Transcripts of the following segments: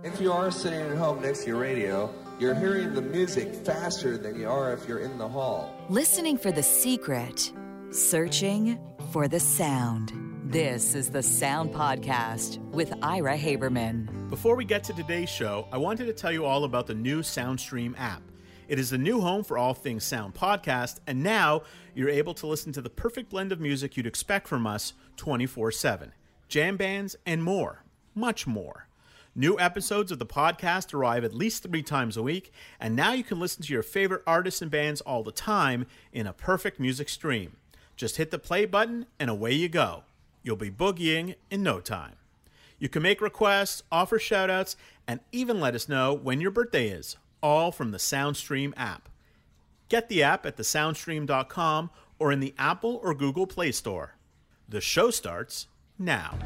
If you are sitting at home next to your radio, you're hearing the music faster than you are if you're in the hall. Listening for the secret, searching for the sound. This is the Sound Podcast with Ira Haberman. Before we get to today's show, I wanted to tell you all about the new SoundStream app. It is the new home for all things sound podcast, and now you're able to listen to the perfect blend of music you'd expect from us 24/7. Jam bands and more, much more. New episodes of the podcast arrive at least 3 times a week, and now you can listen to your favorite artists and bands all the time in a perfect music stream. Just hit the play button and away you go. You'll be boogieing in no time. You can make requests, offer shoutouts, and even let us know when your birthday is, all from the SoundStream app. Get the app at thesoundstream.com or in the Apple or Google Play Store. The show starts now.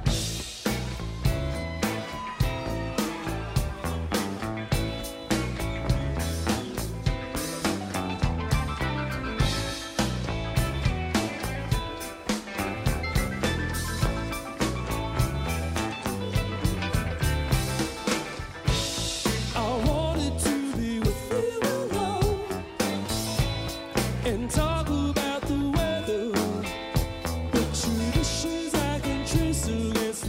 Talk about the weather, the traditions I can trace against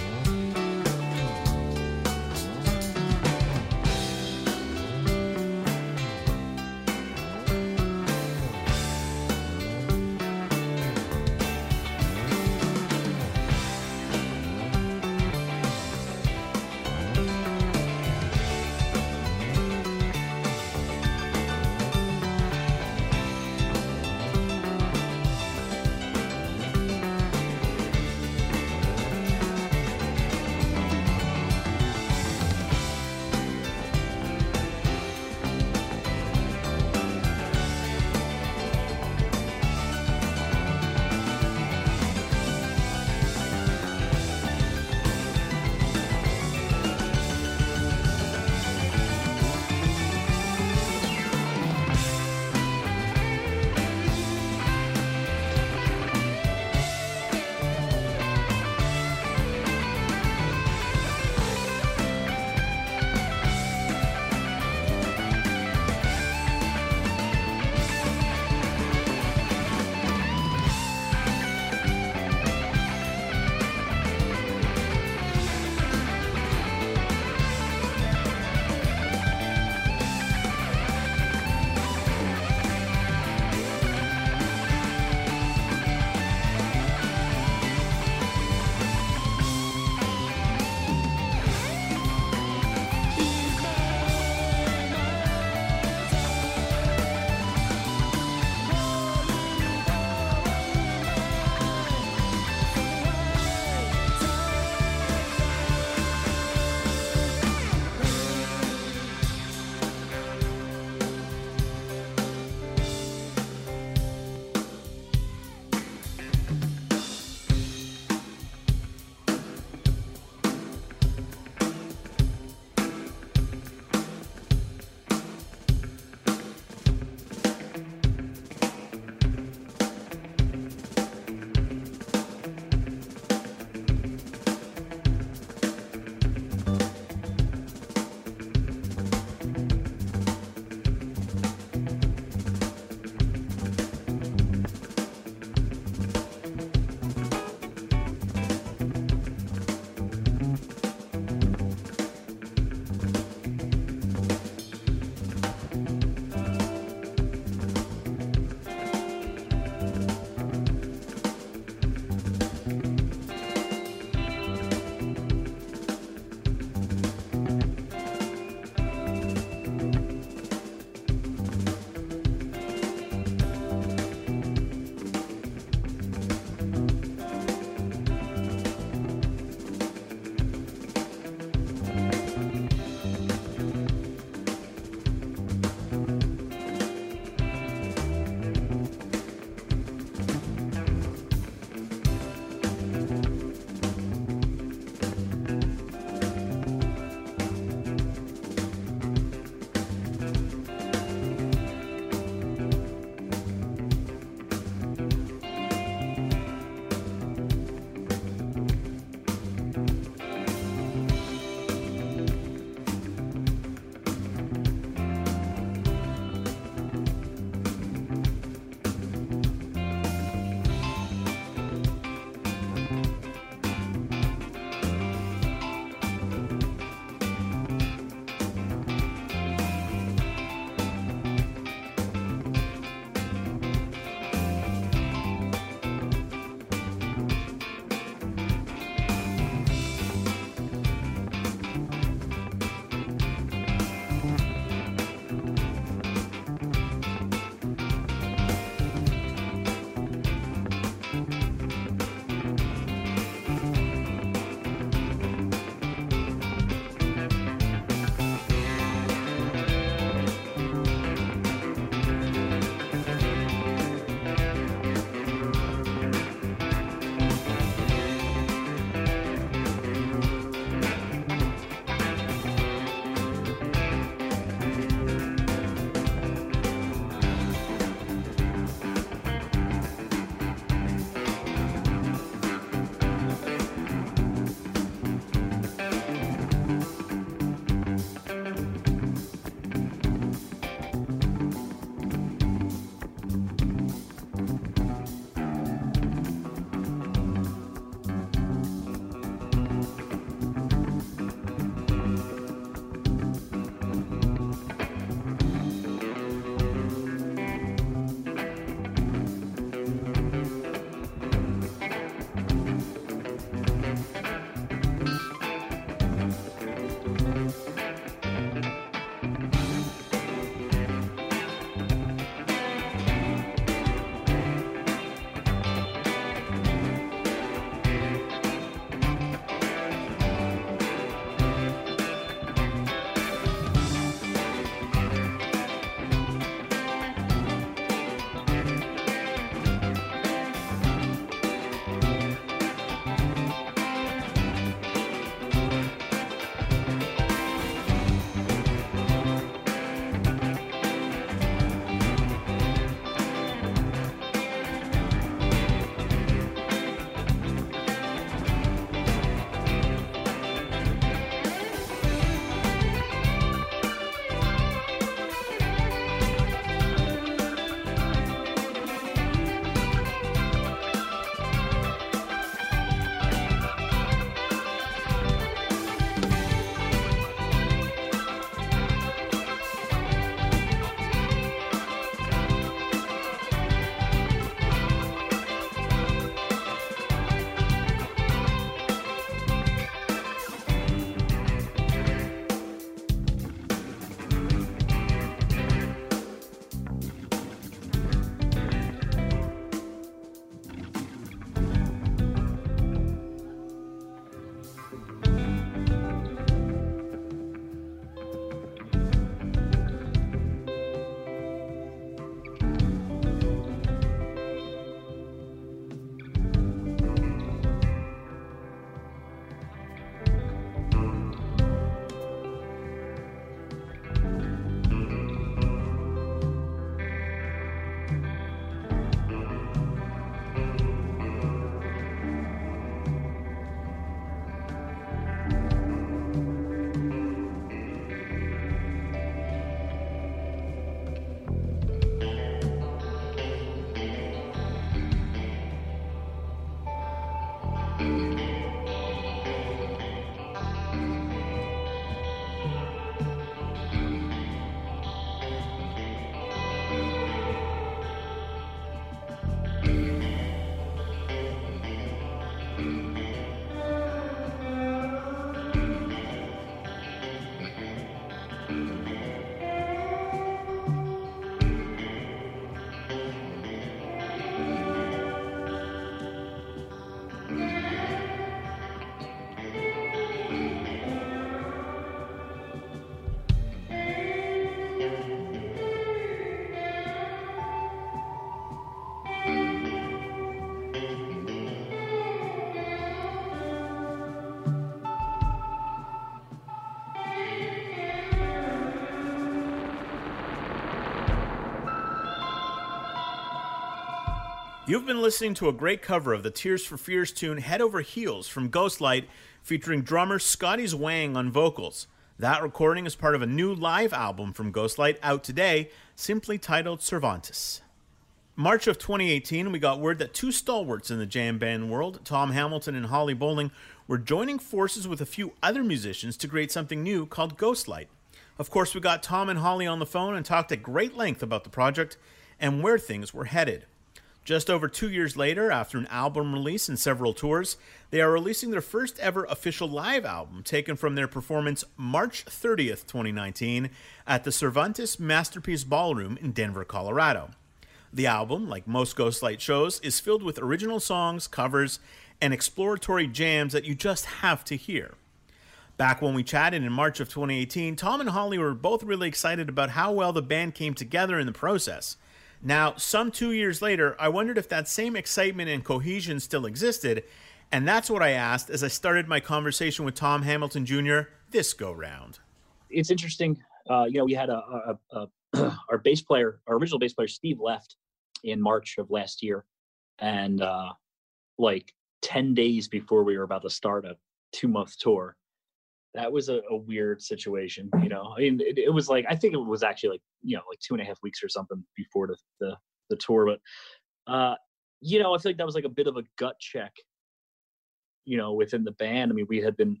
You've been listening to a great cover of the Tears for Fears tune Head Over Heels from Ghostlight, featuring drummer Scotty Zwang on vocals. That recording is part of a new live album from Ghostlight out today, simply titled Cervantes. March of 2018, we got word that two stalwarts in the jam band world, Tom Hamilton and Holly Bowling, were joining forces with a few other musicians to create something new called Ghostlight. Of course, we got Tom and Holly on the phone and talked at great length about the project and where things were headed. Just over 2 years later, after an album release and several tours, they are releasing their first ever official live album, taken from their performance March 30th, 2019, at the Cervantes Masterpiece Ballroom in Denver, Colorado. The album, like most Ghostlight shows, is filled with original songs, covers, and exploratory jams that you just have to hear. Back when we chatted in March of 2018, Tom and Holly were both really excited about how well the band came together in the process. Now, some 2 years later, I wondered if that same excitement and cohesion still existed, and that's what I asked as I started my conversation with Tom Hamilton Jr. this go-round. It's interesting. We had our bass player, our original bass player, Steve, left in March of last year, and like 10 days before we were about to start a 2-month tour. That was a weird situation, I mean, it was like, I think it was actually like 2.5 weeks or something before the tour. But, I feel like that was like a bit of a gut check, within the band. I mean, we had been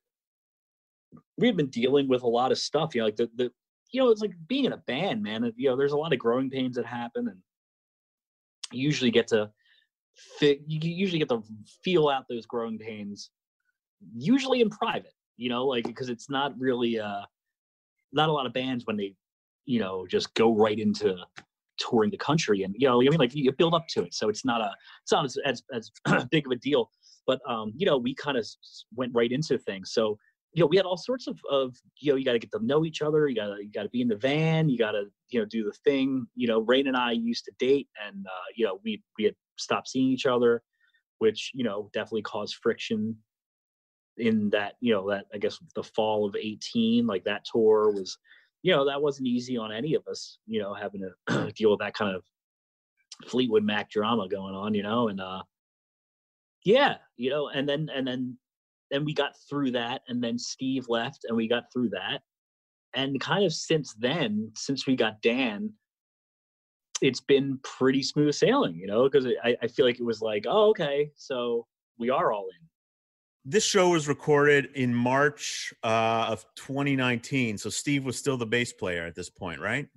dealing with a lot of stuff, like it's like being in a band, man. There's a lot of growing pains that happen, and you usually get to feel out those growing pains, usually in private. Because it's not really, not a lot of bands when they, just go right into touring the country, and, you build up to it. So it's not as big of a deal, but, we kind of went right into things. So, we had all sorts of, you got to get to know each other. You got to be in the van. You got to, do the thing. Rain and I used to date, and, we had stopped seeing each other, which, definitely caused friction in that, that I guess the fall of 18, like that tour was, that wasn't easy on any of us, having to deal with that kind of Fleetwood Mac drama going on, and and then we got through that, and then Steve left, and we got through that, and kind of since then, since we got Dan, it's been pretty smooth sailing, because I feel like it was like, oh, okay, so we are all in. This show was recorded in March of 2019, so Steve was still the bass player at this point, right?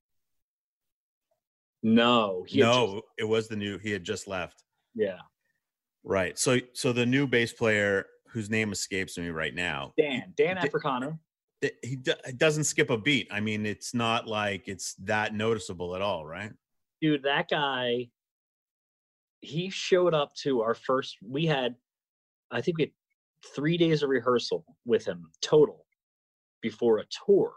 No, it was he had just left. Yeah. Right. So the new bass player, whose name escapes me right now, Dan Africano. He doesn't skip a beat. I mean, it's not like it's that noticeable at all, right? Dude, that guy, he showed up to our first, we had 3 days of rehearsal with him total before a tour.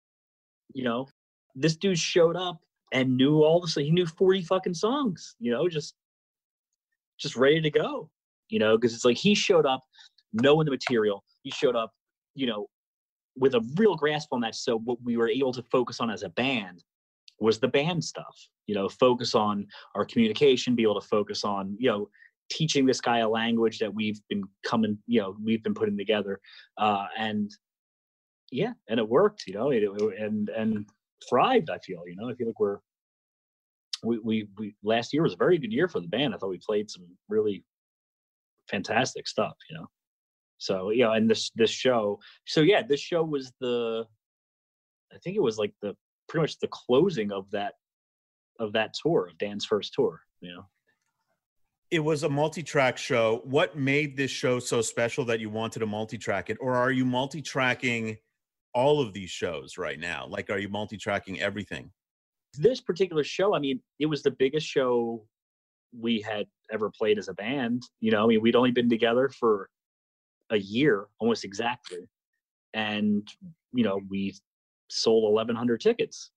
This dude showed up and knew he knew 40 fucking songs, just ready to go, because it's like he showed up knowing the material. He showed up, with a real grasp on that. So what we were able to focus on as a band was the band stuff, focus on our communication, be able to focus on, teaching this guy a language that we've been putting together, and it worked, and thrived. I feel like we last year was a very good year for the band. I thought we played some really fantastic stuff, so and this show, this show was I think it was like pretty much the closing of that tour, of Dan's first tour. It was a multi-track show. What made this show so special that you wanted to multi-track it? Or are you multi-tracking all of these shows right now? Like, are you multi-tracking everything? This particular show, I mean, it was the biggest show we had ever played as a band. We'd only been together for a year, almost exactly. And, we sold 1,100 tickets.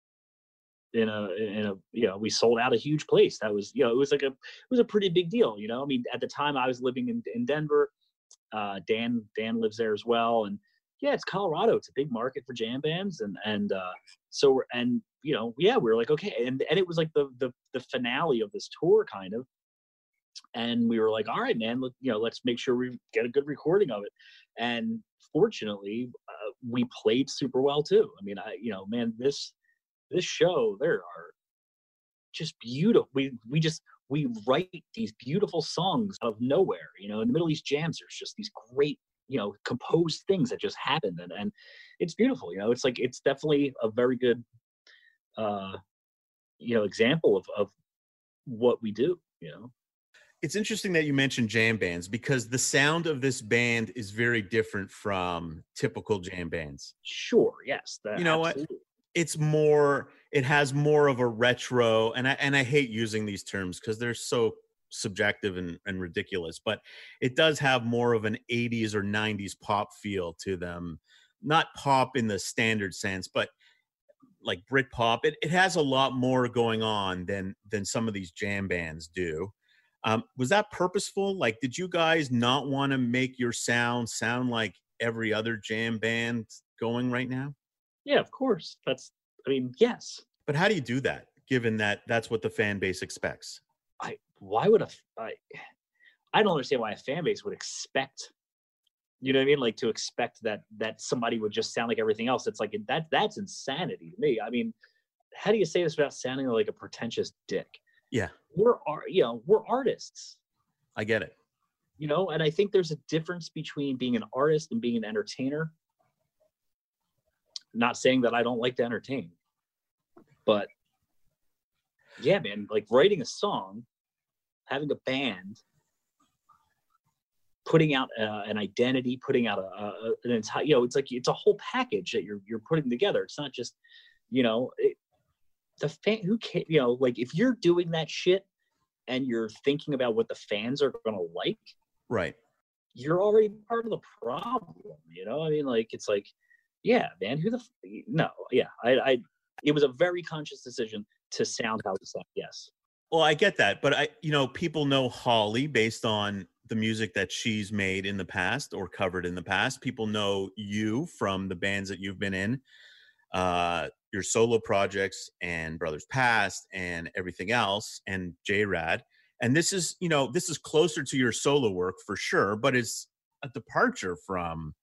We sold out a huge place. That was, it was a pretty big deal. I mean, at the time I was living in Denver. Dan lives there as well. And it's Colorado. It's a big market for jam bands. And we were like, okay. And it was like the finale of this tour kind of. And we were like, all right, man, let's make sure we get a good recording of it. And fortunately, we played super well too. I mean, man, this show, there are just beautiful. We write these beautiful songs out of nowhere. In the Middle East jams, there's just these great, composed things that just happen, and it's beautiful. It's definitely a very good, example of what we do. It's interesting that you mentioned jam bands, because the sound of this band is very different from typical jam bands. Sure. Yes. You know absolutely. What? It has more of a retro, and I hate using these terms because they're so subjective and ridiculous, but it does have more of an 80s or 90s pop feel to them. Not pop in the standard sense, but like Britpop. It has a lot more going on than some of these jam bands do. Was that purposeful? Like, did you guys not want to make your sound like every other jam band going right now? Yeah, of course. Yes. But how do you do that, given that that's what the fan base expects? I don't understand why a fan base would expect, you know what I mean? Like, to expect that somebody would just sound like everything else. It's like, that's insanity to me. I mean, how do you say this without sounding like a pretentious dick? Yeah. We're artists. I get it. And I think there's a difference between being an artist and being an entertainer. Not saying that I don't like to entertain, but yeah, man, like writing a song, having a band, putting out an identity, putting out an entire, it's a whole package that you're putting together. It's not just, the fan who can, like if you're doing that shit and you're thinking about what the fans are going to like, right, you're already part of the problem. I mean, like, it's like, yeah, man, it was a very conscious decision to sound how we sound. Yes. Well, I get that, but people know Holly based on the music that she's made in the past or covered in the past. People know you from the bands that you've been in, your solo projects and Brothers Past and everything else, and J-Rad. And this is closer to your solo work for sure, but it's a departure from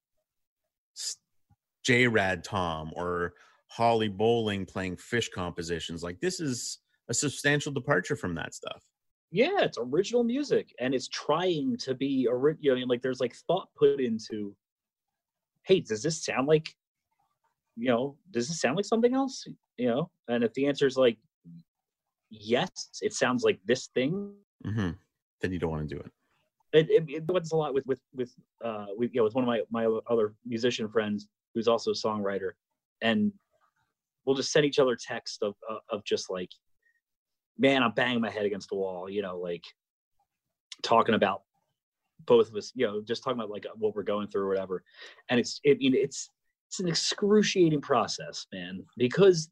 J-Rad Tom or Holly Bowling playing Fish compositions. Like, this is a substantial departure from that stuff. Yeah, it's original music, and it's trying to be like there's like thought put into, hey, does this sound like something else? And if the answer is like yes, it sounds like this thing, then you don't want to do it. It happens a lot with one of my other musician friends who's also a songwriter, and we'll just send each other text of just like, man, I'm banging my head against the wall, like talking about both of us, just talking about like what we're going through or whatever. And it's an excruciating process, man, because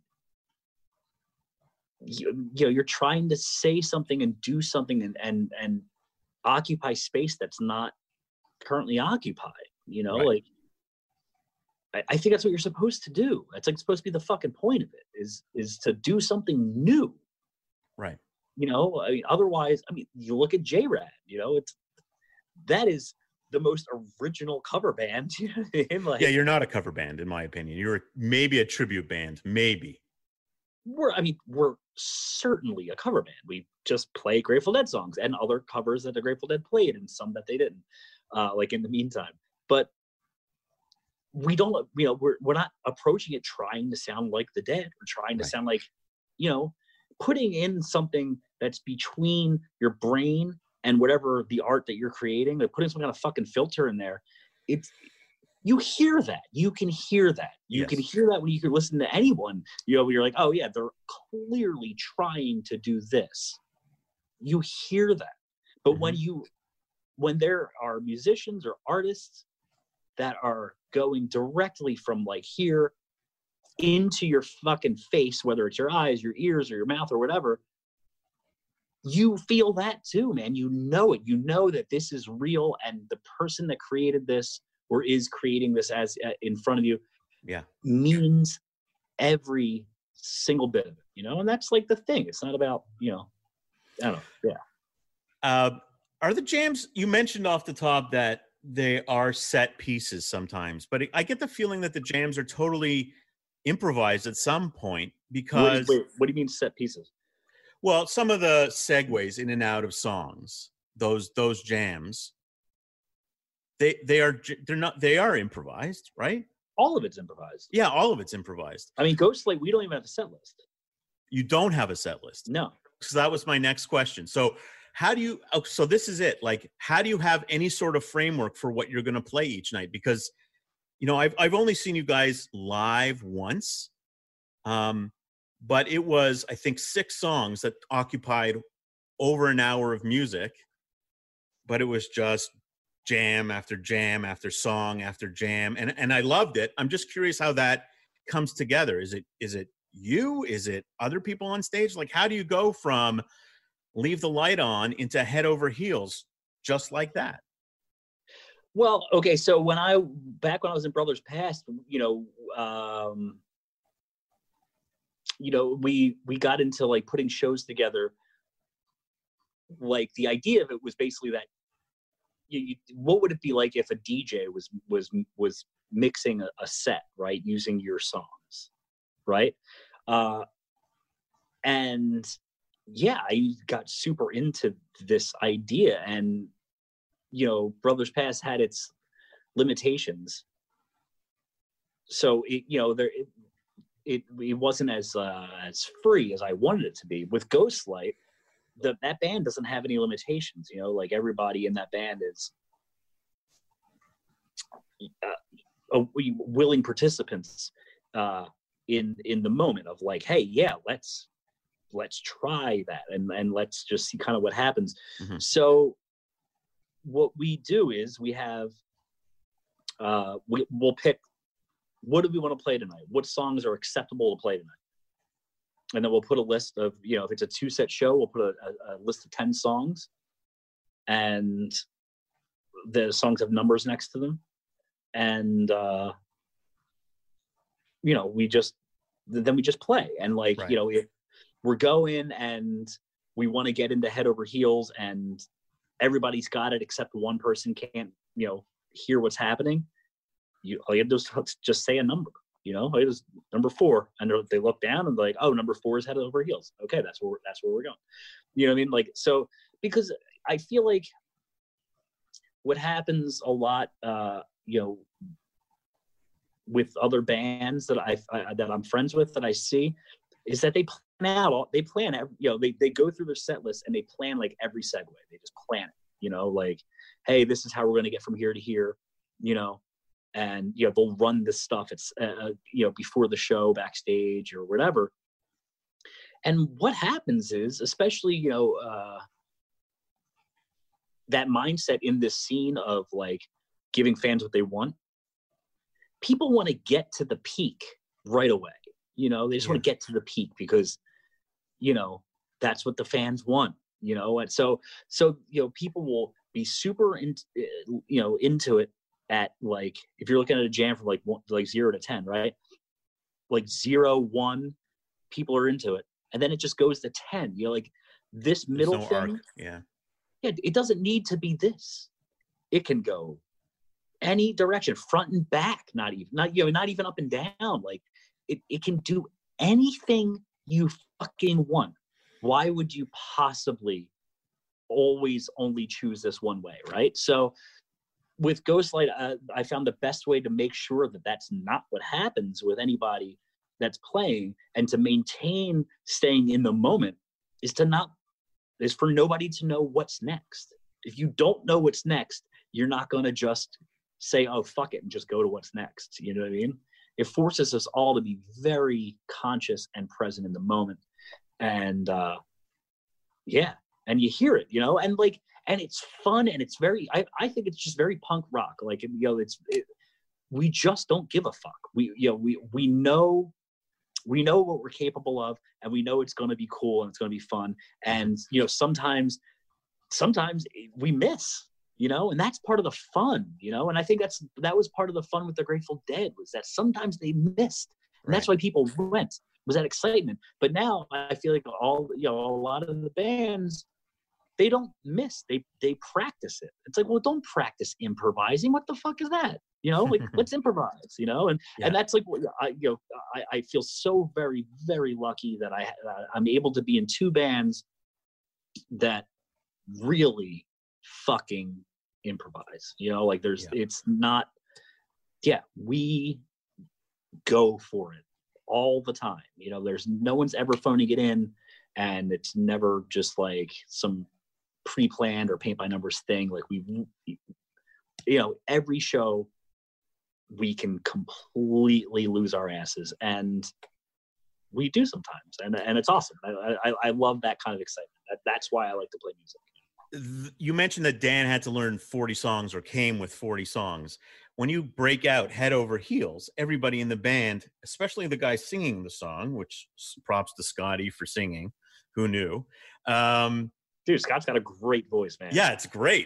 you're trying to say something and do something and occupy space that's not currently occupied, right. Like, I think that's what you're supposed to do. It's like supposed to be the fucking point of it is to do something new. Right. Otherwise, you look at J-Rad, that is the most original cover band. Like, yeah, you're not a cover band, in my opinion. You're maybe a tribute band, maybe. We're certainly a cover band. We just play Grateful Dead songs and other covers that the Grateful Dead played and some that they didn't, like in the meantime. But we don't, we're not approaching it trying to sound like the Dead or trying to sound like, putting in something that's between your brain and whatever the art that you're creating, like putting some kind of fucking filter in there. You hear that. You can hear that. You can hear that when you can listen to anyone, you're like, oh yeah, they're clearly trying to do this. You hear that. But when there are musicians or artists that are going directly from like here into your fucking face, whether it's your eyes, your ears, or your mouth or whatever, you feel that too, man. You know it. You know that this is real, and the person that created this or is creating this as in front of you means every single bit of it, you know, and that's like the thing. It's not about, you know, I don't know. Yeah. Are the jams, you mentioned off the top that they are set pieces sometimes, but I get the feeling that the jams are totally improvised at some point because what do you mean set pieces? Well, some of the segues in and out of songs, those jams, they are improvised, right? All of it's improvised. Yeah, all of it's improvised. I mean, Ghostlight, we don't even have a set list. You don't have a set list? No. So that was my next question. So how do you, so this is it. Like, how do you have any sort of framework for what you're going to play each night? Because, you know, I've only seen you guys live once. But it was, I think, 6 songs that occupied over an hour of music, but it was just jam after jam after song after jam. And I loved it. I'm just curious how that comes together. Is it you? Is it other people on stage? Like, how do you go from Leave the Light On into Head Over Heels just like that? Well, okay. So back when I was in Brothers Past, we got into like putting shows together. Like the idea of it was basically that what would it be like if a DJ was mixing a set, right, using your songs, right? And yeah, I got super into this idea, and you know, Brothers Past had its limitations, so it wasn't as free as I wanted it to be. With Ghostlight, that band doesn't have any limitations. You know, like everybody in that band is willing participants in the moment of like, hey, yeah, let's try that and let's just see kind of what happens. Mm-hmm. So what we do is we have we'll pick, what do we want to play tonight? What songs are acceptable to play tonight? And then we'll put a list of, you know, if it's a 2-set show, we'll put a list of 10 songs, and the songs have numbers next to them. And, you know, we just play. And like, right. You know, if we're going and we want to get into Head Over Heels and everybody's got it except one person can't, you know, hear what's happening, all you have to do is just say a number. You know, it was number 4, and they look down and like, oh, number 4 is Head Over Heels. Okay, that's where we're going. You know what I mean? Like, so because I feel like what happens a lot, you know, with other bands that that I'm friends with, that I see, is that they plan you know, they go through their set list and they plan like every segue. They just plan it. You know, like, hey, this is how we're going to get from here to here. You know. And, you know, they'll run this stuff, it's, you know, before the show, backstage or whatever. And what happens is, especially, you know, that mindset in this scene of like giving fans what they want, people want to get to the peak right away. You know, they just want to get to the peak because, you know, that's what the fans want, you know? And so, you know, people will be super into it. At like, if you're looking at a jam from like 0 to 10, right? Like 0, 1, people are into it, and then it just goes to 10. You know, like this middle thing. Arc. Yeah, it doesn't need to be this. It can go any direction, front and back. Not even up and down. Like it can do anything you fucking want. Why would you possibly always only choose this one way, right? So. With Ghostlight, I found the best way to make sure that that's not what happens with anybody that's playing, and to maintain staying in the moment is for nobody to know what's next. If you don't know what's next, you're not going to just say, oh, fuck it, and just go to what's next. You know what I mean? It forces us all to be very conscious and present in the moment. And yeah, and you hear it, you know, and like, and it's fun, and it's very, I think it's just very punk rock. Like, you know, we just don't give a fuck. We know what we're capable of, and we know it's going to be cool and it's going to be fun. And, you know, sometimes we miss, you know, and that's part of the fun, you know? And I think that was part of the fun with the Grateful Dead, was that sometimes they missed. And that's why people went. that excitement. But now I feel like a lot of the bands, they don't miss. They practice it. It's like, well, don't practice improvising. What the fuck is that? You know, like let's improvise. You know, and that's like what I feel so very, very lucky that I'm able to be in two bands that really fucking improvise. You know, like it's not. Yeah, we go for it all the time. You know, there's no one's ever phoning it in, and it's never just like some pre-planned or paint by numbers thing. Like every show we can completely lose our asses, and we do sometimes, and it's awesome. I love that kind of excitement. That's why I like to play music. You mentioned that Dan had to learn 40 songs or came with 40 songs. When you break out head over heels, everybody in the band, especially the guy singing the song, which props to Scotty for singing, who knew? Dude, Scott's got a great voice, man. Yeah, it's great.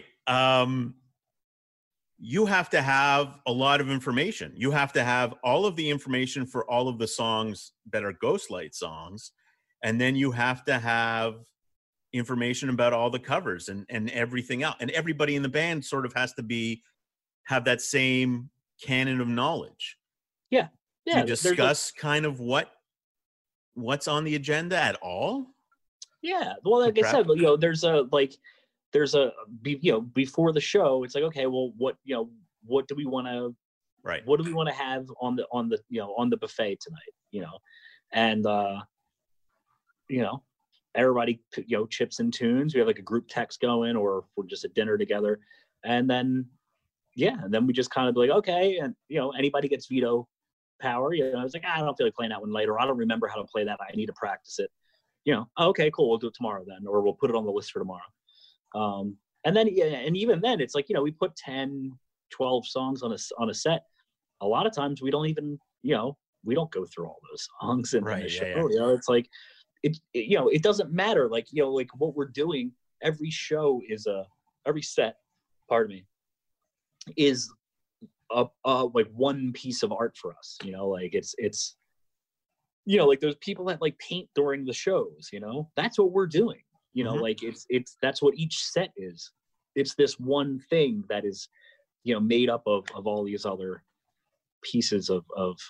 You have to have a lot of information. You have to have all of the information for all of the songs that are Ghostlight songs. And then you have to have information about all the covers and everything else. And everybody in the band sort of has to have that same canon of knowledge. Yeah. Do you discuss kind of what's on the agenda at all? Yeah. Well, like I said, before the show, it's like, okay, well, what do we want to, right? What do we want to have on the buffet tonight? And everybody, chips in tunes. We have like a group text going, or if we're just at dinner together. And then, we just kind of be like, okay. And, anybody gets veto power. It's like, I don't feel like playing that one later. I don't remember how to play that. I need to practice it. Okay, cool. We'll do it tomorrow then, or we'll put it on the list for tomorrow. And then, and even then it's like, we put 10, 12 songs on a set. A lot of times we don't even, we don't go through all those songs in the show. Yeah. It's like, it doesn't matter. Like, like what we're doing, every show is every set, pardon me, is like one piece of art for us. Like it's like those people that like paint during the shows, that's what we're doing. Like it's that's what each set is. It's this one thing that is, made up of all these other pieces of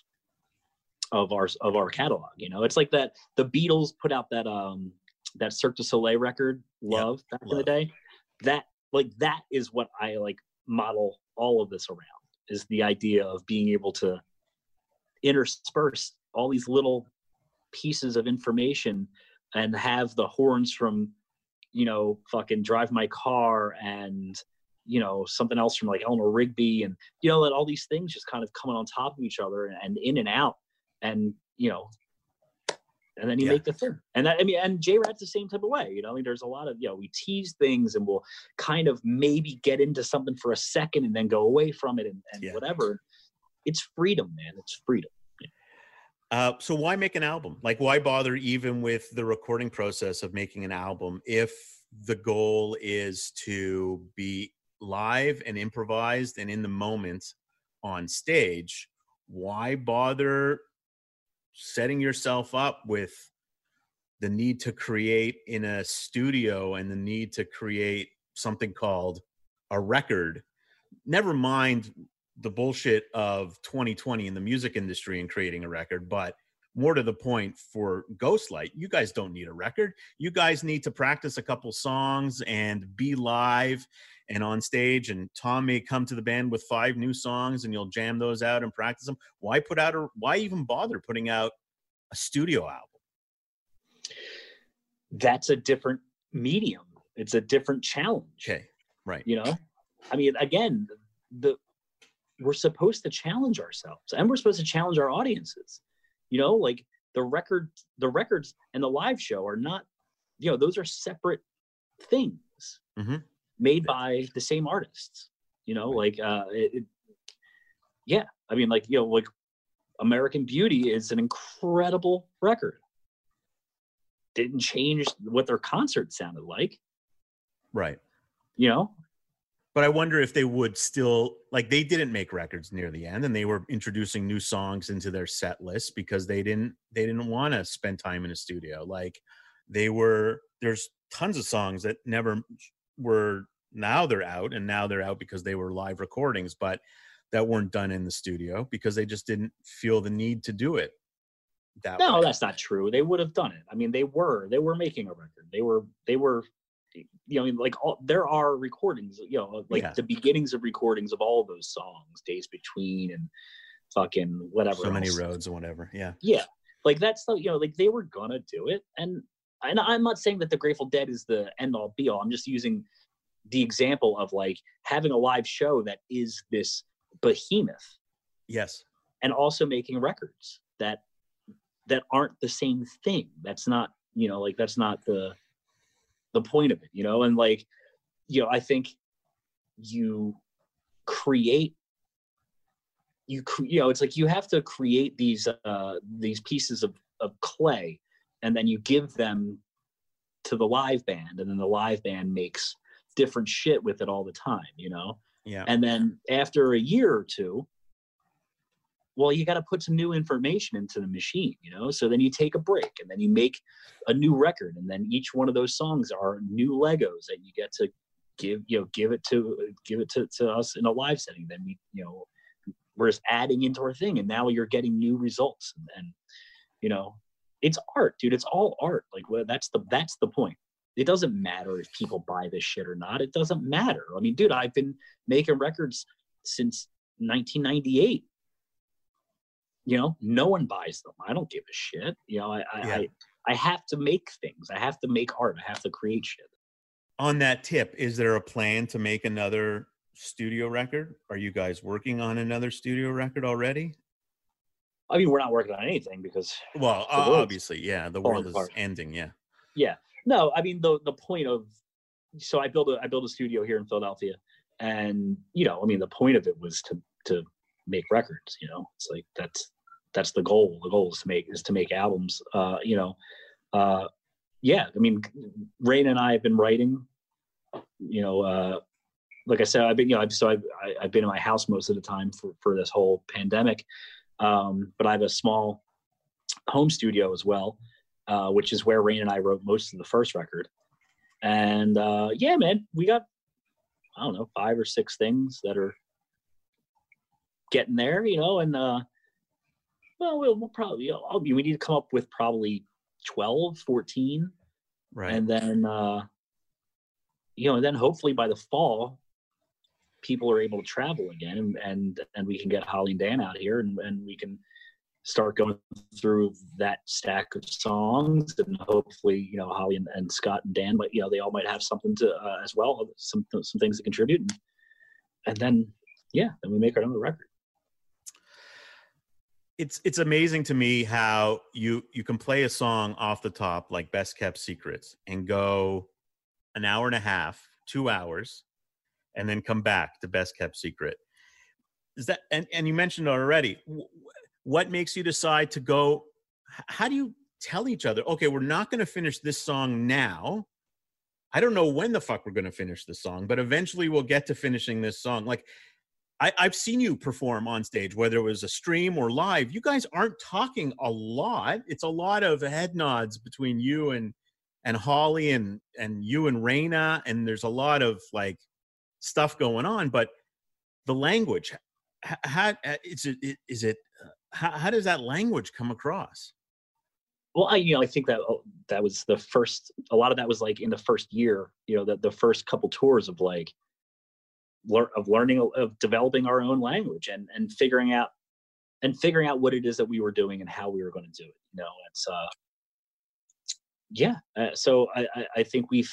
our catalog. It's like that the Beatles put out that Cirque du Soleil record, Love, back in the day. That is what I like model all of this around, is the idea of being able to intersperse all these little pieces of information and have the horns from, fucking Drive My Car and, something else from like Eleanor Rigby, and, that all these things just kind of coming on top of each other and in and out. And, and then you make the thing. And and J-Rat's the same type of way, there's a lot of, we tease things and we'll kind of maybe get into something for a second and then go away from it and whatever. It's freedom, man. It's freedom. So why make an album? Like, why bother even with the recording process of making an album if the goal is to be live and improvised and in the moment on stage? Why bother setting yourself up with the need to create in a studio and the need to create something called a record? Never mind the bullshit of 2020 in the music industry and creating a record, but more to the point, for Ghostlight, you guys don't need a record. You guys need to practice a couple songs and be live and on stage, and Tom may come to the band with 5 new songs and you'll jam those out and practice them. Why even bother putting out a studio album? That's a different medium. It's a different challenge. Okay. Right. Again, we're supposed to challenge ourselves, and we're supposed to challenge our audiences. Like the records and the live show are not, those are separate things made by the same artists. Like American Beauty is an incredible record. Didn't change what their concert sounded like. Right. But I wonder if they would still, like, they didn't make records near the end, and they were introducing new songs into their set list because they didn't want to spend time in a studio. Like, there's tons of songs that never were, now they're out, and now they're out because they were live recordings, but that weren't done in the studio because they just didn't feel the need to do it that way. No, that's not true. They would have done it. I mean, they were making a record. They were, you know, like there are recordings, you know, like the beginnings of recordings of all of those songs, Days Between and fucking whatever. So Many Roads or whatever. Yeah. Yeah. Like that's the, you know, like they were gonna do it. And I'm not saying that the Grateful Dead is the end all be all. I'm just using the example of like having a live show that is this behemoth. Yes. And also making records that aren't the same thing. That's not, you know, like that's not the point of it, you know? And like, you know, I think you know, it's like you have to create these pieces of clay, and then you give them to the live band, and then the live band makes different shit with it all the time, you know? Yeah. And then after a year or two, well, you got to put some new information into the machine, you know? So then you take a break, and then you make a new record, and then each one of those songs are new Legos that you get to give it to us in a live setting. Then we, you know, we're just adding into our thing, and now you're getting new results. And you know, it's art, dude. It's all art. Like, well, that's the point. It doesn't matter if people buy this shit or not. It doesn't matter. I mean, dude, I've been making records since 1998. You know, no one buys them. I don't give a shit. You know, I have to make things. I have to make art. I have to create shit. On that tip, is there a plan to make another studio record? Are you guys working on another studio record already? I mean, we're not working on anything because, well, obviously, yeah, the world is ending. Yeah. Yeah. No, I mean the point of, so I built a studio here in Philadelphia, and you know, I mean, the point of it was to make records. You know, it's like that's the goal. The goal is to make albums. You know, yeah. I mean, Rain and I have been writing. You know, like I said, I've been in my house most of the time for this whole pandemic. But I have a small home studio as well, which is where Rain and I wrote most of the first record. And yeah, man, we got, I don't know, 5 or 6 things that are getting there, you know, and well, we'll probably, you know, we need to come up with probably 12, 14. Right. And then, you know, and then hopefully by the fall, people are able to travel again, and we can get Holly and Dan out here, and we can start going through that stack of songs, and hopefully, you know, Holly and Scott and Dan, but you know, they all might have something to as well, some things to contribute, and then yeah, then we make our own record. It's amazing to me how you can play a song off the top like Best Kept Secrets and go an hour and a half, 2 hours, and then come back to Best Kept Secret. Is that, and you mentioned already, what makes you decide to go, how do you tell each other, okay, we're not going to finish this song now. I don't know when the fuck we're going to finish this song, but eventually we'll get to finishing this song. Like, I've seen you perform on stage, whether it was a stream or live. You guys aren't talking a lot. It's a lot of head nods between you and Holly and you and Raina, and there's a lot of like stuff going on. But the language, how does that language come across? Well, I think that was the first. A lot of that was like in the first year. You know, the first couple tours of like. Learning of developing our own language and figuring out what it is that we were doing and how we were going to do it. You know, it's yeah. So I think we've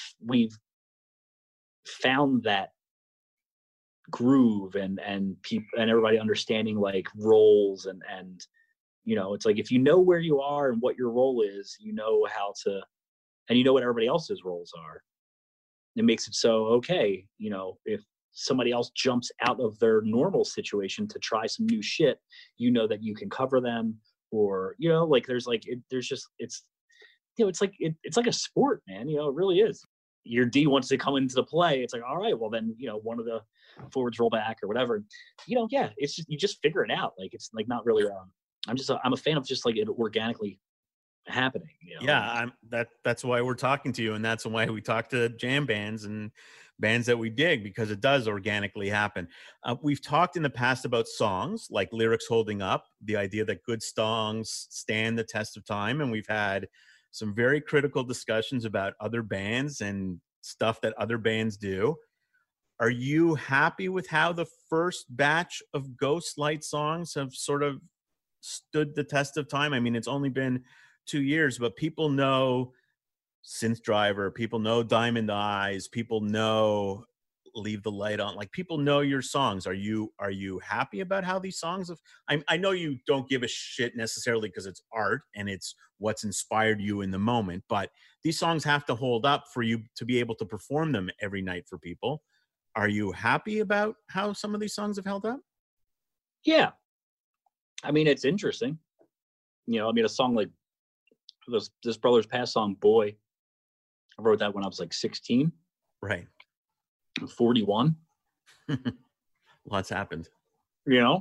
found that groove and people and everybody understanding like roles and you know, it's like if you know where you are and what your role is, you know how to, and you know what everybody else's roles are. It makes it so okay. You know, if somebody else jumps out of their normal situation to try some new shit, you know that you can cover them, or you know, like there's like there's just it's you know, it's like a sport, man. You know, it really is. your D wants to come into the play, it's like, all right, well then, one of the forwards roll back or whatever. Yeah, it's just, you just figure it out. Like, it's like not really, I'm a fan of just like it organically happening. Yeah, that's why we're talking to you, and that's why we talk to jam bands and bands that we dig, because it does organically happen. We've talked in the past about songs, like lyrics holding up, the idea that good songs stand the test of time, and we've had some very critical discussions about other bands and stuff that other bands do. Are you happy with how the first batch of Ghostlight songs have sort of stood the test of time? I mean, it's only been 2 years, but people know Synth Driver, people know Diamond Eyes, people know Leave the Light On. Like, people know your songs. Are you happy about how these songs have? I know you don't give a shit necessarily because it's art and it's what's inspired you in the moment, but these songs have to hold up for you to be able to perform them every night for people. Are you happy about how some of these songs have held up? Yeah. I mean, it's interesting. A song like this Brothers Pass song, Boy, I wrote that when I was like 16. Right. I'm 41. Lots happened. Yeah.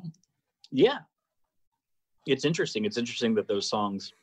It's interesting. It's interesting that those songs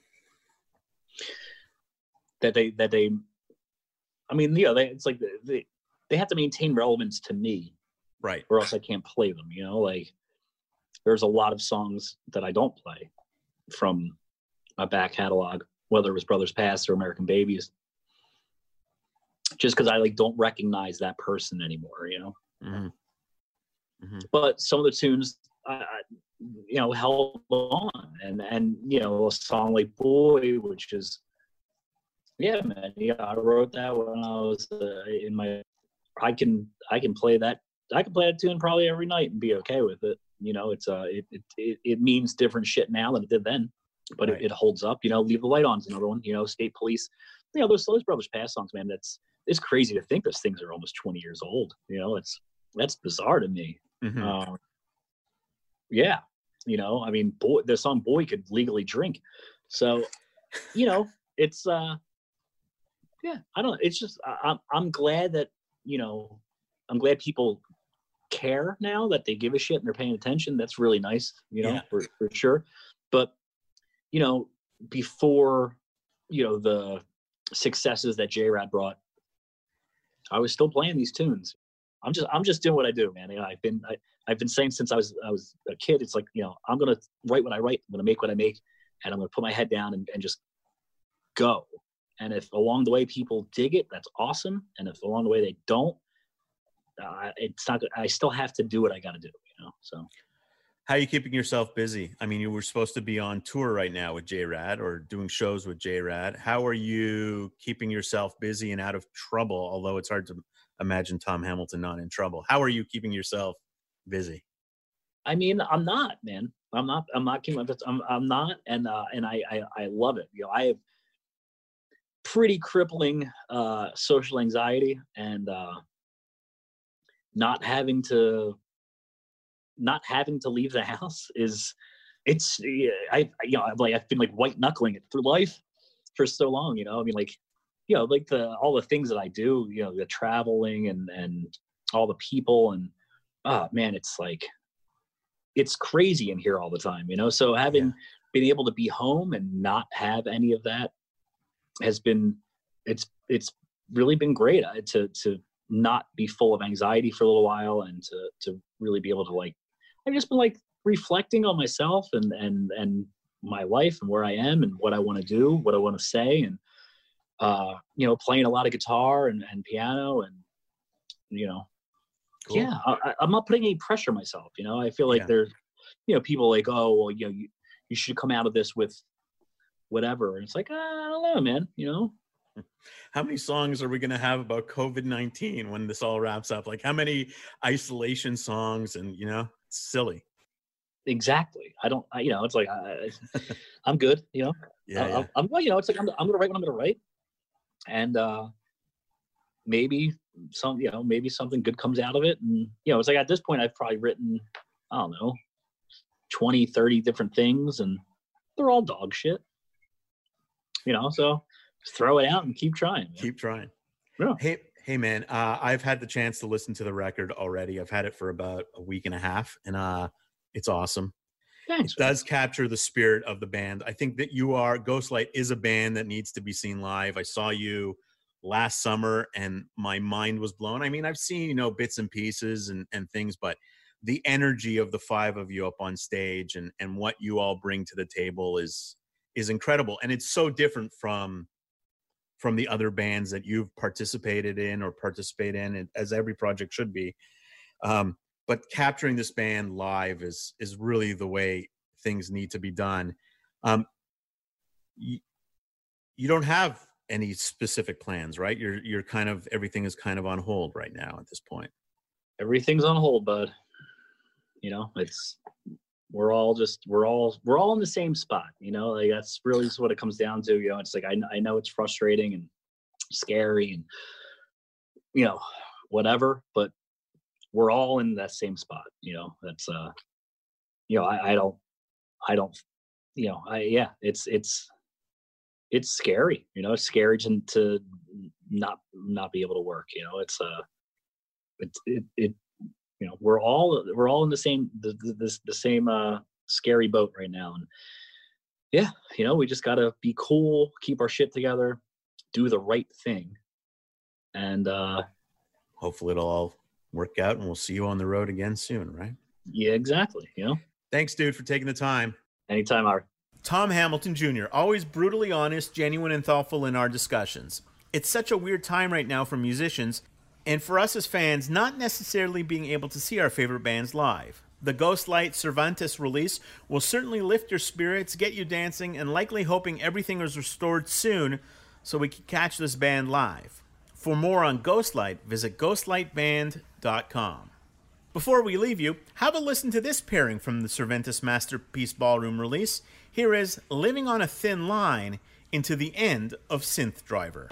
it's like they have to maintain relevance to me. Right. Or else I can't play them, like there's a lot of songs that I don't play from my back catalog, whether it was Brothers Pass or American Babies, just because I like don't recognize that person anymore, Mm-hmm. Mm-hmm. But some of the tunes, held on, and a song like Boy, which is, yeah, man, I wrote that when I was in my, I can play that. I can play that tune probably every night and be okay with it. It's it means different shit now than it did then, but right. it holds up. Leave the Light On is another one. State Police. Those Brothers Pass songs, man. It's crazy to think those things are almost 20 years old. That's bizarre to me. Mm-hmm. Yeah. I mean, Boy, the song Boy could legally drink. So, it's yeah. I don't. It's just I'm glad that I'm glad people care now, that they give a shit and they're paying attention. That's really nice, for sure. But before the successes that J-Rad brought, I was still playing these tunes. I'm just doing what I do, man. I've been saying since I was a kid, it's like, I'm gonna write what I write, I'm gonna make what I make, and I'm gonna put my head down and just go. And if along the way people dig it, that's awesome. And if along the way they don't, it's not good. I still have to do what I got to do, So, how are you keeping yourself busy? I mean, you were supposed to be on tour right now with J-Rad, or doing shows with J-Rad. How are you keeping yourself busy and out of trouble? Although it's hard to imagine Tom Hamilton not in trouble. How are you keeping yourself busy? I mean, I'm not, man. I'm not keeping I'm not, and I love it. I have pretty crippling social anxiety, and not having to leave the house I've been like white knuckling it through life for so long, I mean, like, like all the things that I do, the traveling and all the people, and man, it's like, it's crazy in here all the time, so having been able to be home and not have any of that has been, it's really been great to not be full of anxiety for a little while, and to really be able to, like, I've just been like reflecting on myself and my life and where I am and what I want to do, what I want to say, and playing a lot of guitar and piano, and cool. Yeah, I'm not putting any pressure on myself. I feel like there's people like, oh well, you should come out of this with whatever, and it's like, I don't know, man. How many songs are we going to have about COVID-19 when this all wraps up? Like, how many isolation songs? And, it's silly. Exactly. It's like, I'm good, Yeah. I'm it's like, I'm going to write what I'm going to write. And maybe something good comes out of it. And, it's like, at this point, I've probably written, I don't know, 20, 30 different things, and they're all dog shit, so throw it out and keep trying, man. Keep trying. Yeah. Hey, man, I've had the chance to listen to the record already. I've had it for about a week and a half, and it's awesome. Thanks. It does capture the spirit of the band. I think that Ghostlight is a band that needs to be seen live. I saw you last summer, and my mind was blown. I mean, I've seen, bits and pieces and things, but the energy of the five of you up on stage and what you all bring to the table is incredible. And it's so different from the other bands that you've participated in or participate in, as every project should be. But capturing this band live is really the way things need to be done. You don't have any specific plans, right? You're kind of, everything is kind of on hold right now at this point. Everything's on hold, bud. We're all in the same spot, like that's really just what it comes down to. It's like, I know it's frustrating and scary and, whatever, but we're all in that same spot. That's, it's scary, it's scary to not be able to work. We're all in the same scary boat right now. And yeah, we just gotta be cool, keep our shit together, do the right thing, and hopefully it'll all work out and we'll see you on the road again soon, right? Yeah, exactly. Thanks, dude, for taking the time. Anytime, Art. Tom Hamilton Jr., always brutally honest, genuine, and thoughtful in our discussions. It's such a weird time right now for musicians, and for us as fans, not necessarily being able to see our favorite bands live. The Ghostlight Cervantes release will certainly lift your spirits, get you dancing, and likely hoping everything is restored soon so we can catch this band live. For more on Ghostlight, visit ghostlightband.com. Before we leave you, have a listen to this pairing from the Cervantes Masterpiece Ballroom release. Here is Living on a Thin Line into the end of Synth Driver.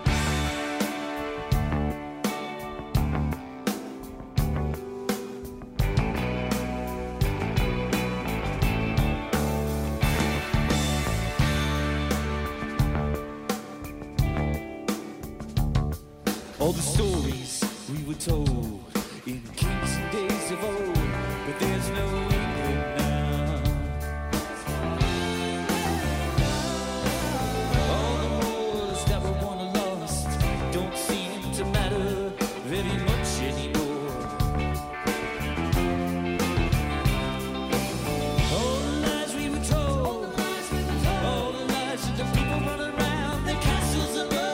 All the stories we were told in kings and days of old, but there's no England now. All the wars that were won or lost don't seem to matter very much anymore. All the lies we were told, all the lies of the people running around the castles above.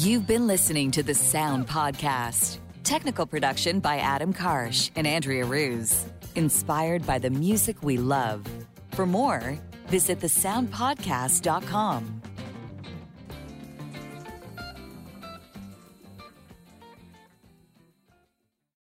You've been listening to The Sound Podcast. Technical production by Adam Karsh and Andrea Ruse. Inspired by the music we love. For more, visit thesoundpodcast.com.